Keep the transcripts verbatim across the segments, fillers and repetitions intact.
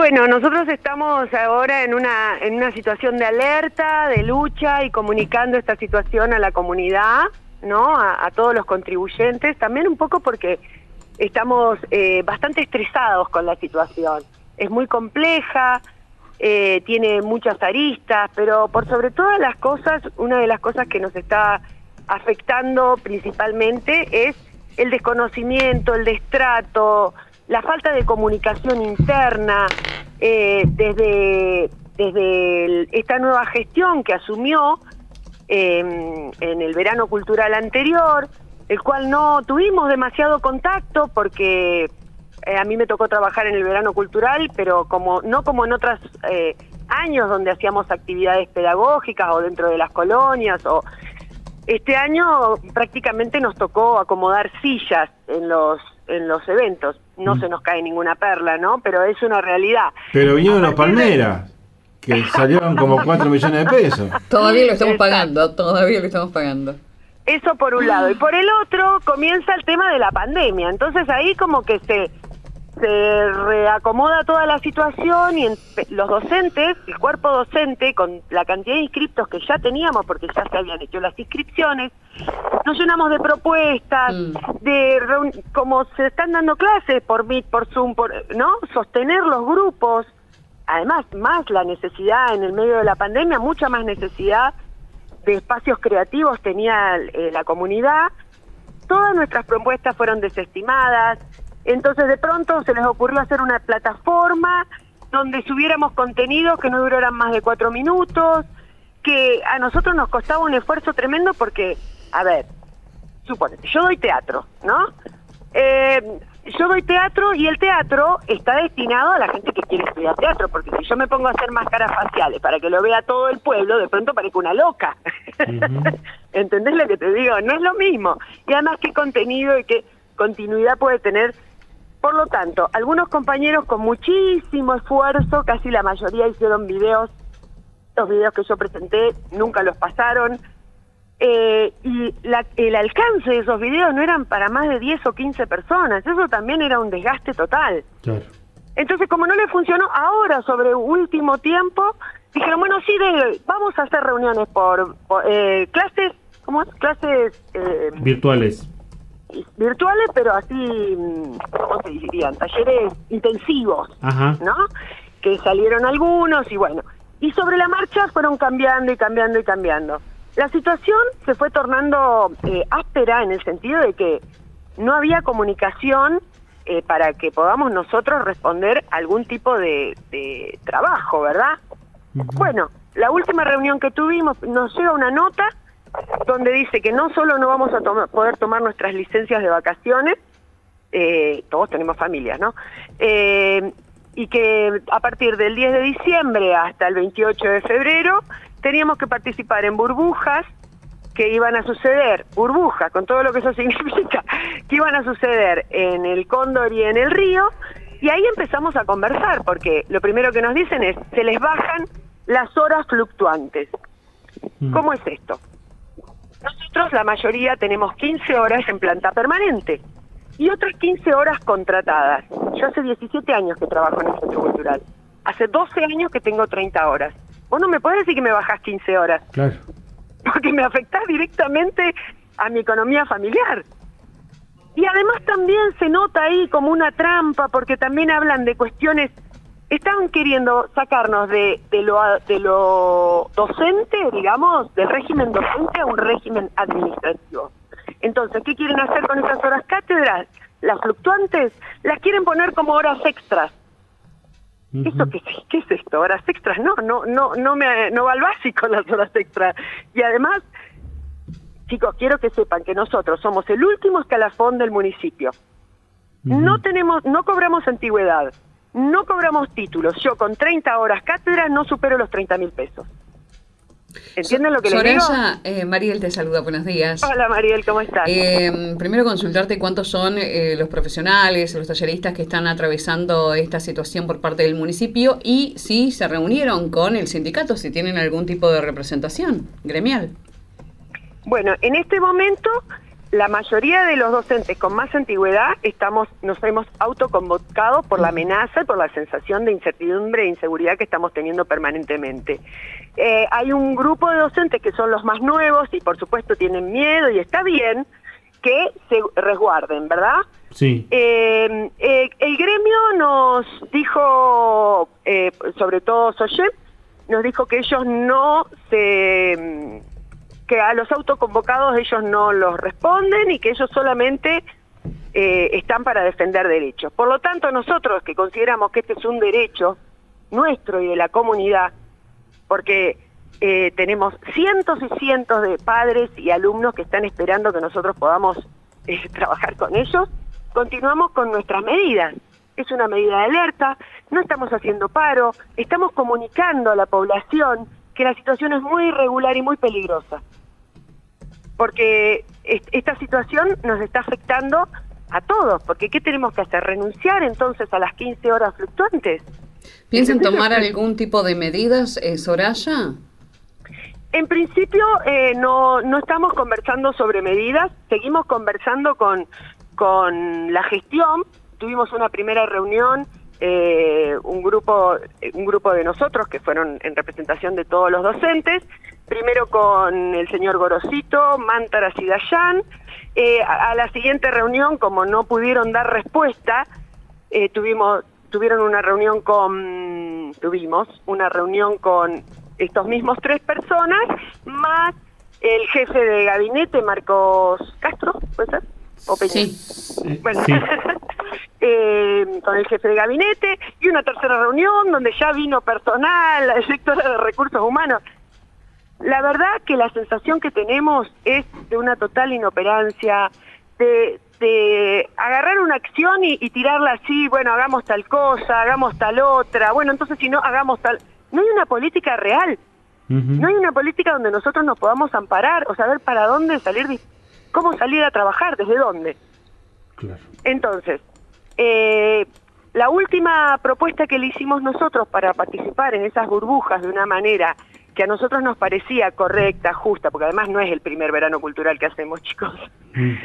Bueno, nosotros estamos ahora en una en una situación de alerta, de lucha y comunicando esta situación a la comunidad, ¿no? A, a todos los contribuyentes, también un poco porque estamos eh, bastante estresados con la situación. Es muy compleja, eh, tiene muchas aristas, pero por sobre todas las cosas, una de las cosas que nos está afectando principalmente es el desconocimiento, el destrato, la falta de comunicación interna, eh, desde, desde el, esta nueva gestión que asumió eh, en el verano cultural anterior, el cual no tuvimos demasiado contacto porque eh, a mí me tocó trabajar en el verano cultural, pero como no como en otros eh, años donde hacíamos actividades pedagógicas o dentro de las colonias. O este año prácticamente nos tocó acomodar sillas en los en los eventos. No mm. se nos cae ninguna perla, ¿no? Pero es una realidad. Pero vinieron los Palmeras, de... que salieron como cuatro millones de pesos. Todavía lo estamos Exacto. pagando, todavía lo estamos pagando. Eso por un lado. Y por el otro comienza el tema de la pandemia. Entonces ahí como que se, se reacomoda toda la situación y en, los docentes, el cuerpo docente, con la cantidad de inscriptos que ya teníamos, porque ya se habían hecho las inscripciones, nos llenamos de propuestas, mm. de reun- como se están dando clases por Meet, por Zoom, por, ¿no? Sostener los grupos. Además, más la necesidad en el medio de la pandemia, mucha más necesidad de espacios creativos tenía eh, la comunidad. Todas nuestras propuestas fueron desestimadas, entonces de pronto se les ocurrió hacer una plataforma donde subiéramos contenidos que no duraran más de cuatro minutos, que a nosotros nos costaba un esfuerzo tremendo porque, a ver, suponete, yo doy teatro, ¿no? Eh, yo doy teatro y el teatro está destinado a la gente que quiere estudiar teatro, porque si yo me pongo a hacer máscaras faciales para que lo vea todo el pueblo, de pronto parezco una loca. Uh-huh. ¿Entendés lo que te digo? No es lo mismo. Y además, ¿qué contenido y qué continuidad puede tener? Por lo tanto, algunos compañeros con muchísimo esfuerzo, casi la mayoría hicieron videos, los videos que yo presenté nunca los pasaron, Eh, y la, el alcance de esos videos no eran para más de diez o quince personas, eso también era un desgaste total. Claro. Entonces, como no le funcionó, ahora sobre último tiempo, dijeron, bueno, sí, de, vamos a hacer reuniones por, por eh, clases, ¿cómo es? Clases eh, virtuales. Virtuales, pero así, ¿cómo se dirían? Talleres intensivos, Ajá. ¿no? Que salieron algunos y bueno, y sobre la marcha fueron cambiando y cambiando y cambiando. La situación se fue tornando eh, áspera en el sentido de que no había comunicación eh, para que podamos nosotros responder algún tipo de, de trabajo, ¿verdad? Uh-huh. Bueno, la última reunión que tuvimos nos llega una nota donde dice que no solo no vamos a to- poder tomar nuestras licencias de vacaciones, eh, todos tenemos familias, ¿no? Eh, y que a partir del diez de diciembre hasta el veintiocho de febrero teníamos que participar en burbujas que iban a suceder, burbujas, con todo lo que eso significa, que iban a suceder en el Cóndor y en el Río, y ahí empezamos a conversar, porque lo primero que nos dicen es, se les bajan las horas fluctuantes. Mm. ¿Cómo es esto? Nosotros, la mayoría, tenemos quince horas en planta permanente, y otras quince horas contratadas. Yo hace diecisiete años que trabajo en el Centro Cultural, hace doce años que tengo treinta horas. Vos no me podés decir que me bajás quince horas. Claro. Porque me afectás directamente a mi economía familiar. Y además también se nota ahí como una trampa, porque también hablan de cuestiones, están queriendo sacarnos de, de, lo, de lo docente, digamos, del régimen docente a un régimen administrativo. Entonces, ¿qué quieren hacer con esas horas cátedras? Las fluctuantes, las quieren poner como horas extras. ¿Eso qué, qué es esto? ¿Horas extras? No, no, no, no me no va al básico las horas extras. Y además, chicos, quiero que sepan que nosotros somos el último escalafón del municipio. Uh-huh. No tenemos, no cobramos antigüedad, no cobramos títulos. Yo con treinta horas cátedra no supero los treinta mil pesos. ¿Entienden so, lo que les digo? Soraya, eh, Mariel te saluda, buenos días. Hola Mariel, ¿cómo estás? Eh, primero consultarte cuántos son eh, los profesionales, los talleristas que están atravesando esta situación por parte del municipio y si se reunieron con el sindicato, si tienen algún tipo de representación gremial. Bueno, en este momento la mayoría de los docentes con más antigüedad estamos, nos hemos autoconvocado por la amenaza y por la sensación de incertidumbre e inseguridad que estamos teniendo permanentemente. Eh, hay un grupo de docentes que son los más nuevos y por supuesto tienen miedo y está bien que se resguarden, ¿verdad? Sí. Eh, eh, el gremio nos dijo, eh, sobre todo Soyem, nos dijo que ellos no se... que a los autoconvocados ellos no los responden y que ellos solamente eh, están para defender derechos. Por lo tanto, nosotros que consideramos que este es un derecho nuestro y de la comunidad, porque eh, tenemos cientos y cientos de padres y alumnos que están esperando que nosotros podamos eh, trabajar con ellos, continuamos con nuestras medidas. Es una medida de alerta, no estamos haciendo paro, estamos comunicando a la población que la situación es muy irregular y muy peligrosa. Porque esta situación nos está afectando a todos, porque ¿qué tenemos que hacer? ¿Renunciar entonces a las quince horas fluctuantes? ¿Piensan tomar algún tipo de medidas, eh, Soraya? En principio eh, no, no estamos conversando sobre medidas, seguimos conversando con, con la gestión. Tuvimos una primera reunión, eh, un grupo un grupo de nosotros que fueron en representación de todos los docentes, primero con el señor Gorosito, Mántaras y Dayan. Eh, a, a la siguiente reunión, como no pudieron dar respuesta, eh, tuvimos tuvieron una reunión con tuvimos una reunión con estos mismos tres personas, más el jefe de gabinete, Marcos Castro, ¿puede ser? ¿O Peña? Sí. Bueno, Sí. eh, con el jefe de gabinete, y una tercera reunión donde ya vino personal, la directora de Recursos Humanos. La verdad que la sensación que tenemos es de una total inoperancia, de, de agarrar una acción y, y tirarla así, bueno, hagamos tal cosa, hagamos tal otra, bueno, entonces si no, hagamos tal... No hay una política real, Uh-huh. no hay una política donde nosotros nos podamos amparar o saber para dónde salir, cómo salir a trabajar, desde dónde. Claro. Entonces, eh, la última propuesta que le hicimos nosotros para participar en esas burbujas de una manera que a nosotros nos parecía correcta, justa, porque además no es el primer verano cultural que hacemos, chicos. Mm.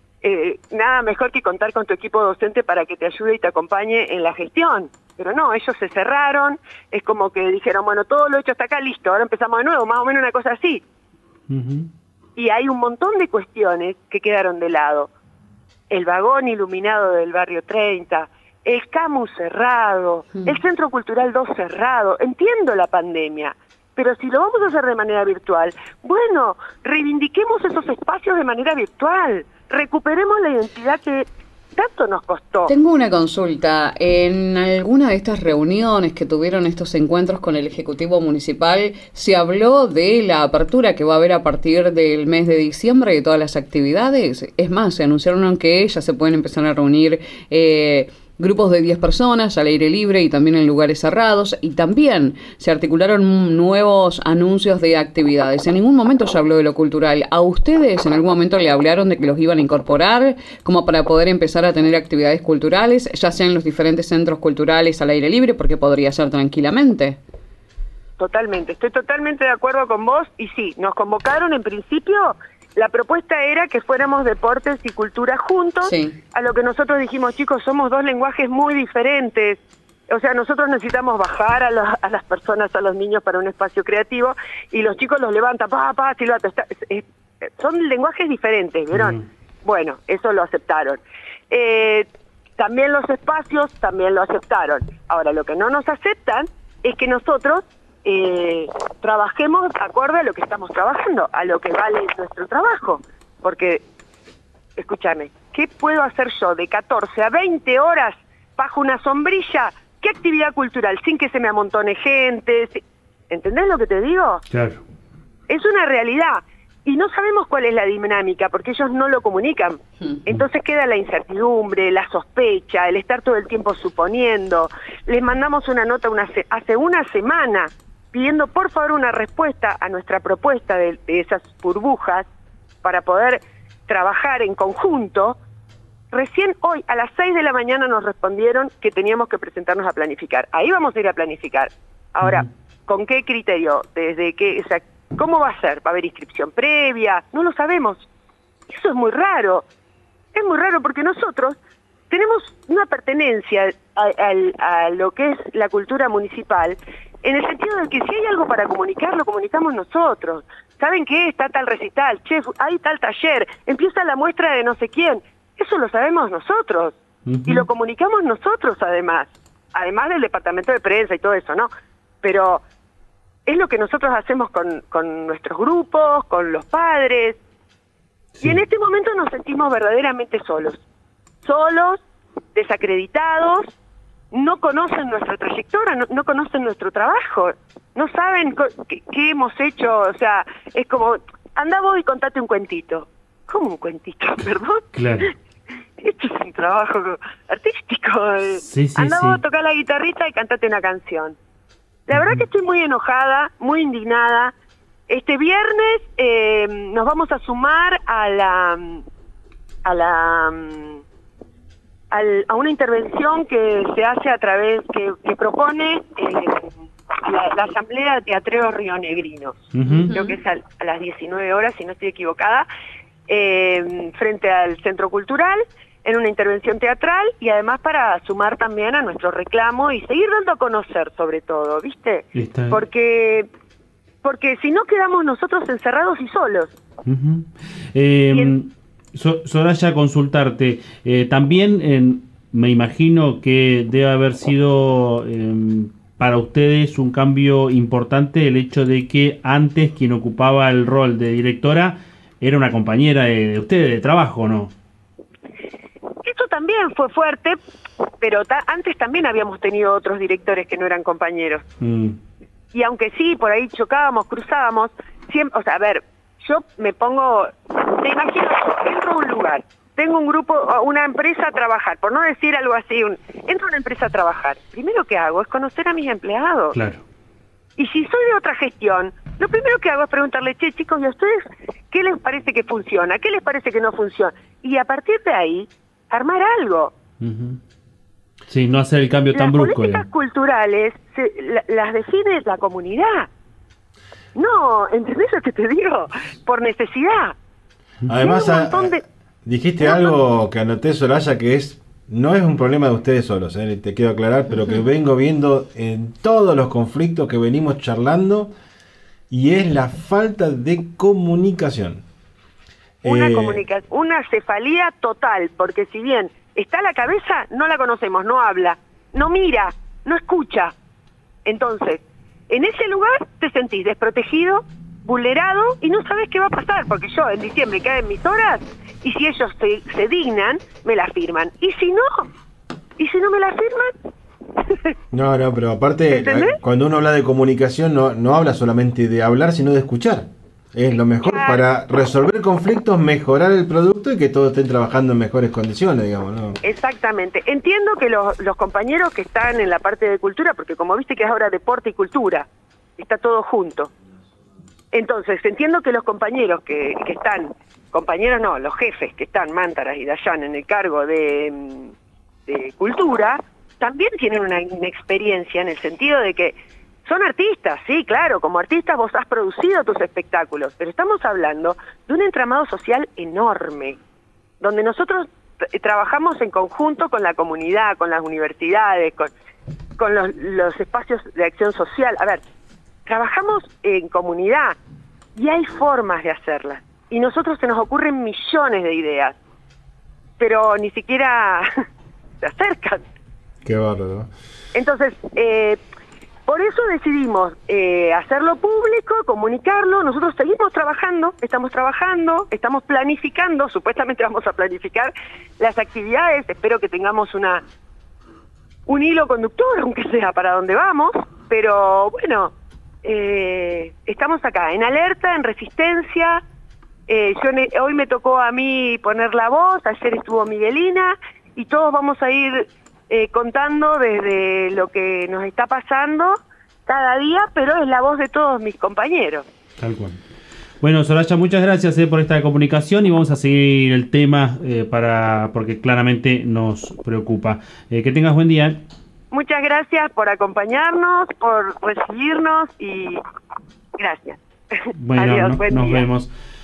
Eh, nada mejor que contar con tu equipo docente para que te ayude y te acompañe en la gestión. Pero no, ellos se cerraron, es como que dijeron, bueno, todo lo hecho hasta acá, listo, ahora empezamos de nuevo, más o menos una cosa así. Uh-huh. Y hay un montón de cuestiones que quedaron de lado. El vagón iluminado del barrio treinta, el Camus cerrado, Mm. el Centro Cultural dos cerrado. Entiendo la pandemia, pero si lo vamos a hacer de manera virtual, bueno, reivindiquemos esos espacios de manera virtual, recuperemos la identidad que tanto nos costó. Tengo una consulta. En alguna de estas reuniones que tuvieron estos encuentros con el Ejecutivo Municipal, ¿se habló de la apertura que va a haber a partir del mes de diciembre de todas las actividades? Es más, se anunciaron que ya se pueden empezar a reunir eh, grupos de diez personas al aire libre y también en lugares cerrados, y también se articularon nuevos anuncios de actividades. En ningún momento se habló de lo cultural. ¿A ustedes en algún momento le hablaron de que los iban a incorporar como para poder empezar a tener actividades culturales, ya sea en los diferentes centros culturales al aire libre, porque podría ser tranquilamente? Totalmente, estoy totalmente de acuerdo con vos, y sí, nos convocaron en principio. La propuesta era que fuéramos deportes y cultura juntos, Sí. a lo que nosotros dijimos, chicos, somos dos lenguajes muy diferentes. O sea, nosotros necesitamos bajar a, los, a las personas, a los niños para un espacio creativo, y los chicos los levantan, pa, pa, silbato. Está, es, es, son lenguajes diferentes, ¿vieron? Mm. Bueno, eso lo aceptaron. Eh, también los espacios, también lo aceptaron. Ahora, lo que no nos aceptan es que nosotros Eh, trabajemos acorde a lo que estamos trabajando, a lo que vale nuestro trabajo, porque, escúchame, ¿qué puedo hacer yo de catorce a veinte horas bajo una sombrilla? ¿Qué actividad cultural? Sin que se me amontone gente, si... ¿entendés lo que te digo? Claro. Es una realidad, y no sabemos cuál es la dinámica, porque ellos no lo comunican. Entonces queda la incertidumbre, la sospecha, el estar todo el tiempo suponiendo. Les mandamos una nota una se- hace una semana pidiendo por favor una respuesta a nuestra propuesta de, de esas burbujas para poder trabajar en conjunto. Recién hoy a las seis de la mañana nos respondieron que teníamos que presentarnos a planificar. Ahí vamos a ir a planificar. Ahora, Ujú. ¿con qué criterio? ¿Desde qué? O sea, ¿cómo va a ser? ¿Va a haber inscripción previa? No lo sabemos. Eso es muy raro. Es muy raro porque nosotros tenemos una pertenencia a, a, a lo que es la cultura municipal, en el sentido de que si hay algo para comunicar, lo comunicamos nosotros. ¿Saben qué? Está tal recital, che, hay tal taller, empieza la muestra de no sé quién. Eso lo sabemos nosotros. Uh-huh. Y lo comunicamos nosotros además. Además del departamento de prensa y todo eso, ¿no? Pero es lo que nosotros hacemos con, con nuestros grupos, con los padres. Sí. Y en este momento nos sentimos verdaderamente solos. Solos, desacreditados, no conocen nuestra trayectoria, no, no conocen nuestro trabajo, no saben qué, qué hemos hecho. O sea, es como, anda vos y contate un cuentito. ¿Cómo un cuentito? ¿Perdón? Claro. Esto es un trabajo artístico. Sí, sí, anda sí. vos a tocar la guitarrita y cantate una canción. La verdad que estoy muy enojada, muy indignada. Este viernes eh, nos vamos a sumar a la a la al, a una intervención que se hace a través que, que propone eh, la, la Asamblea de Teatreros Rionegrinos. Uh-huh. Creo que es a, a las diecinueve horas, si no estoy equivocada, eh, frente al Centro Cultural, en una intervención teatral, y además para sumar también a nuestro reclamo y seguir dando a conocer, sobre todo, ¿viste? Está. Porque porque si no quedamos nosotros encerrados y solos. Uh-huh. eh, el... so, Soraya, consultarte, eh, también eh, me imagino que debe haber sido eh, para ustedes un cambio importante el hecho de que antes quien ocupaba el rol de directora era una compañera de, de ustedes, de trabajo, ¿no? Esto también fue fuerte, pero ta- antes también habíamos tenido otros directores que no eran compañeros. Mm. Y aunque sí, por ahí chocábamos, cruzábamos, siempre, o sea, a ver, yo me pongo, te imagino, yo entro a un lugar, tengo un grupo, una empresa a trabajar, por no decir algo así, un, entro a una empresa a trabajar, primero que hago es conocer a mis empleados. Claro. Y si soy de otra gestión, lo primero que hago es preguntarle, che, chicos, ¿y a ustedes qué les parece que funciona? ¿Qué les parece que no funciona? Y a partir de ahí, armar algo. Uh-huh. Sí, no hacer el cambio las tan brusco. Las políticas ya. culturales se, la, las define la comunidad. No, ¿entendés lo que te digo? Por necesidad. Además, a, de... dijiste no, algo no. que anoté, Soraya, que es no es un problema de ustedes solos, ¿eh? Te quiero aclarar, pero uh-huh. que vengo viendo en todos los conflictos que venimos charlando, y es la falta de comunicación. Una eh... comunicación, una cefalía total, porque si bien está la cabeza, no la conocemos, no habla, no mira, no escucha. Entonces, en ese lugar te sentís desprotegido, vulnerado, y no sabes qué va a pasar, porque yo en diciembre caen mis horas, y si ellos se, se dignan, me la firman. Y si no, y si no me la firman... No, no, pero aparte, ¿entendés? Cuando uno habla de comunicación, no, no habla solamente de hablar, sino de escuchar. Es lo mejor claro. para resolver conflictos, mejorar el producto y que todos estén trabajando en mejores condiciones, digamos, ¿no? Exactamente. Entiendo que los, los compañeros que están en la parte de cultura, porque como viste que es ahora deporte y cultura, está todo junto. Entonces, entiendo que los compañeros que, que están, compañeros no, los jefes que están, Mántaras y Dayan, en el cargo de, de cultura, también tienen una inexperiencia en el sentido de que son artistas, sí, claro, como artistas vos has producido tus espectáculos, pero estamos hablando de un entramado social enorme, donde nosotros t- trabajamos en conjunto con la comunidad, con las universidades, con, con los, los espacios de acción social. A ver, trabajamos en comunidad y hay formas de hacerlas. Y nosotros se nos ocurren millones de ideas, pero ni siquiera se acercan. Qué bárbaro. Entonces, eh, por eso decidimos eh, hacerlo público, comunicarlo. Nosotros seguimos trabajando, estamos trabajando, estamos planificando, supuestamente vamos a planificar las actividades. Espero que tengamos una un hilo conductor, aunque sea para dónde vamos, pero bueno, eh, estamos acá, en alerta, en resistencia. Eh, yo ne- hoy me tocó a mí poner la voz, ayer estuvo Miguelina, y todos vamos a ir eh, contando desde lo que nos está pasando cada día, pero es la voz de todos mis compañeros. Tal cual. Bueno, Soraya, muchas gracias eh, por esta comunicación, y vamos a seguir el tema eh, para porque claramente nos preocupa. Eh, que tengas buen día. Muchas gracias por acompañarnos, por recibirnos, y gracias. Bueno, Adiós, no, buen nos día. vemos.